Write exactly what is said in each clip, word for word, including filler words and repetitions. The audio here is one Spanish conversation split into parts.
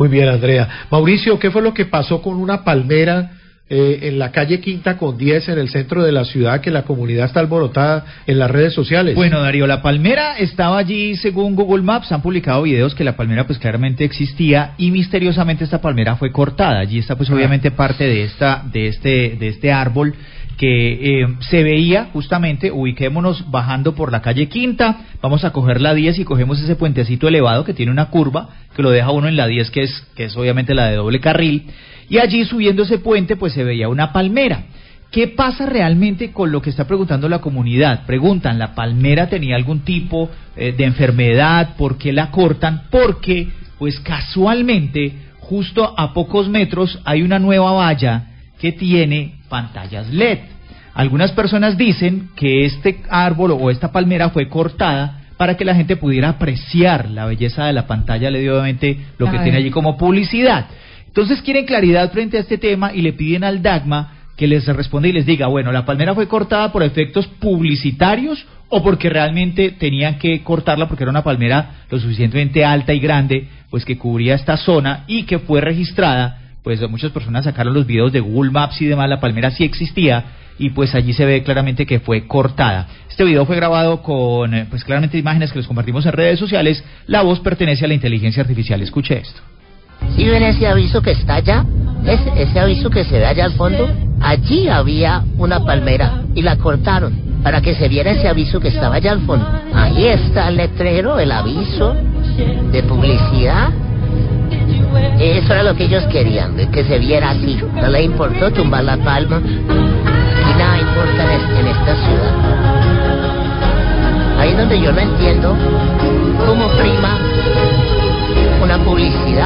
Muy bien, Andrea. Mauricio, ¿qué fue lo que pasó con una palmera eh, en la calle Quinta con diez en el centro de la ciudad, que la comunidad está alborotada en las redes sociales? Bueno, Darío, la palmera estaba allí según Google Maps, han publicado videos que la palmera pues claramente existía y misteriosamente esta palmera fue cortada. Allí está pues obviamente parte de esta de este de este árbol que eh, se veía justamente. Ubiquémonos bajando por la calle Quinta, vamos a coger la diez y cogemos ese puentecito elevado que tiene una curva que lo deja uno en la diez, que es que es obviamente la de doble carril, y allí subiendo ese puente pues se veía una palmera. ¿Qué pasa realmente con lo que está preguntando la comunidad? Preguntan, ¿la palmera tenía algún tipo eh, de enfermedad? ¿Por qué la cortan? Porque pues casualmente justo a pocos metros hay una nueva valla que tiene pantallas L E D. Algunas personas dicen que este árbol o esta palmera fue cortada para que la gente pudiera apreciar la belleza de la pantalla L E D, obviamente lo que tiene allí como publicidad. Entonces quieren claridad frente a este tema y le piden al DACMA que les responda y les diga, bueno, ¿la palmera fue cortada por efectos publicitarios o porque realmente tenían que cortarla porque era una palmera lo suficientemente alta y grande, pues que cubría esta zona y que fue registrada? Pues muchas personas sacaron los videos de Google Maps y demás, la palmera sí existía y pues allí se ve claramente que fue cortada. Este video fue grabado con pues claramente imágenes que les compartimos en redes sociales. La voz pertenece a la inteligencia artificial. Escuche esto. ¿Sí ven ese aviso que está allá? Ese, ese aviso que se ve allá al fondo, allí había una palmera y la cortaron para que se viera ese aviso que estaba allá al fondo. Ahí está el letrero, el aviso de publicidad. Eso era lo que ellos querían, de que se viera así. No les importó tumbar la palma. Y nada importa en, en esta ciudad. Ahí es donde yo no entiendo cómo prima una publicidad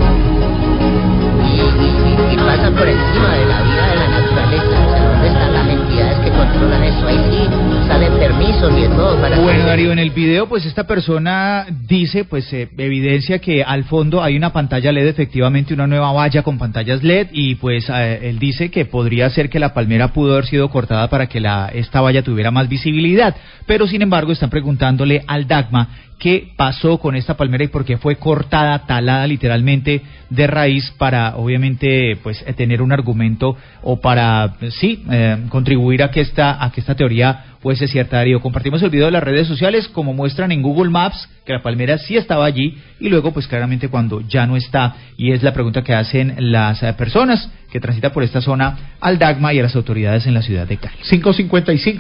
y, y, y pasa por encima de la vida de la naturaleza. O sea, ¿dónde están las entidades que controlan eso? Ahí sí salen permisos y todo para... Bueno, Darío, en el video pues esta persona dice, pues eh, evidencia que al fondo hay una pantalla L E D, efectivamente una nueva valla con pantallas L E D, y pues eh, él dice que podría ser que la palmera pudo haber sido cortada para que la esta valla tuviera más visibilidad, pero sin embargo están preguntándole al DACMA qué pasó con esta palmera y por qué fue cortada, talada literalmente de raíz para obviamente pues tener un argumento o para sí eh, contribuir a que esta a que esta teoría fuese cierta. Darío, compartimos el video de las redes sociales como muestran en Google Maps que la palmera sí estaba allí y luego pues claramente cuando ya no está, y es la pregunta que hacen las eh, personas que transitan por esta zona al DACMA y a las autoridades en la ciudad de Cali. cinco cincuenta y cinco